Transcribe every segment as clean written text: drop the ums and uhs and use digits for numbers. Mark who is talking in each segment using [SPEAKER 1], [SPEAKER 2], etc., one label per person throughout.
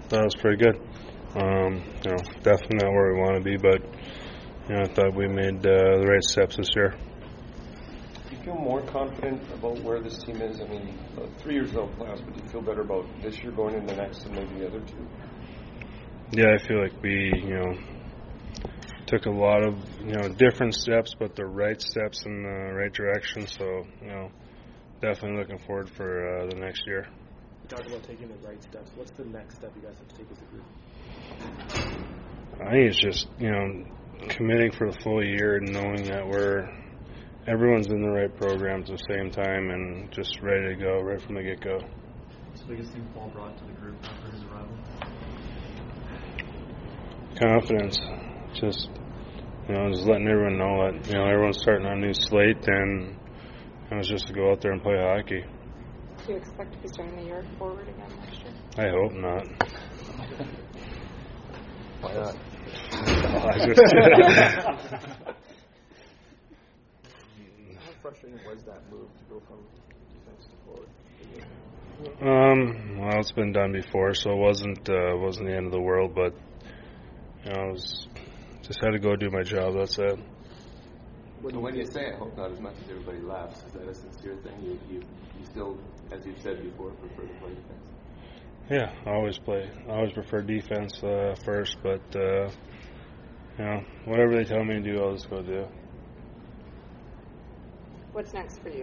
[SPEAKER 1] that was pretty good. Definitely not where we want to be, but I thought we made the right steps this year.
[SPEAKER 2] Do you feel more confident about where this team is? 3 years out playoffs, but do you feel better about this year going into next than maybe the other two?
[SPEAKER 1] Yeah, I feel like we, took a lot of, different steps, but the right steps in the right direction. So, definitely looking forward for the next year.
[SPEAKER 3] You talked about taking the right steps. What's the next step you guys have to take as a group?
[SPEAKER 1] I think it's just, committing for the full year and knowing that everyone's in the right programs at the same time and just ready to go right from the get-go.
[SPEAKER 4] What's the biggest thing Paul brought to the group after his arrival?
[SPEAKER 1] Confidence. Just letting everyone know that, everyone's starting on a new slate, and it's just to go out there and play hockey.
[SPEAKER 5] Do you expect to be starting the year forward again next year?
[SPEAKER 1] I hope not.
[SPEAKER 2] Why not?
[SPEAKER 3] How frustrating was that move to go from defense to forward?
[SPEAKER 1] Well, it's been done before, so it wasn't the end of the world, but I just had to go do my job. That's it.
[SPEAKER 6] When you say I hope not as much as everybody laughs, is that a sincere thing? You still, as you've said before, prefer to play defense?
[SPEAKER 1] Yeah, I always prefer defense first, but whatever they tell me to do, I'll just go do.
[SPEAKER 5] What's next for you?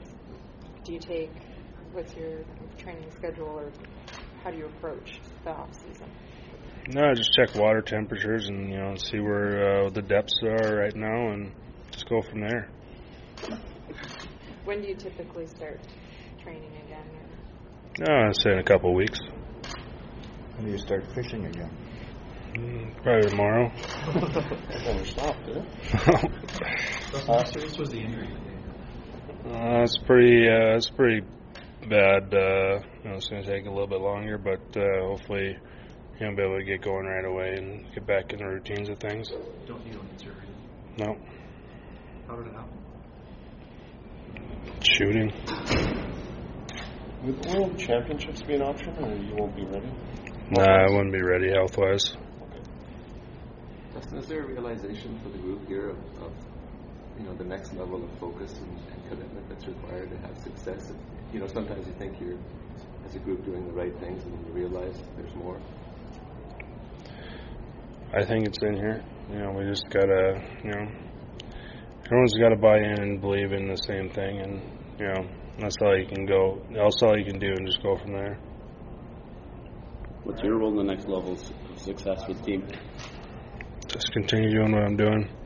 [SPEAKER 5] What's your training schedule, or how do you approach the off season?
[SPEAKER 1] No, I just check water temperatures and see where the depths are right now, and just go from there.
[SPEAKER 5] When do you typically start training again?
[SPEAKER 1] I'd say in a couple of weeks.
[SPEAKER 7] When do you start fishing again?
[SPEAKER 1] Probably tomorrow.
[SPEAKER 2] Never stopped, did it?
[SPEAKER 4] How serious was the injury?
[SPEAKER 1] It's pretty bad. It's going to take a little bit longer, but hopefully be able to get going right away and get back in the routines of things.
[SPEAKER 4] You don't need surgery?
[SPEAKER 1] No.
[SPEAKER 4] How did it happen?
[SPEAKER 1] Shooting.
[SPEAKER 2] Would the World Championships be an option, or you won't be ready?
[SPEAKER 1] Nah, I wouldn't be ready health-wise.
[SPEAKER 6] Dustin, is there a realization for the group here of the next level of focus and commitment that's required to have success? Sometimes you think you're, as a group, doing the right things, and then you realize there's more.
[SPEAKER 1] I think it's in here. We just gotta, everyone's got to buy in and believe in the same thing, and that's all you can go. That's all you can do, and just go from there.
[SPEAKER 8] What's your role in the next level of success with the team?
[SPEAKER 1] Just continue doing what I'm doing.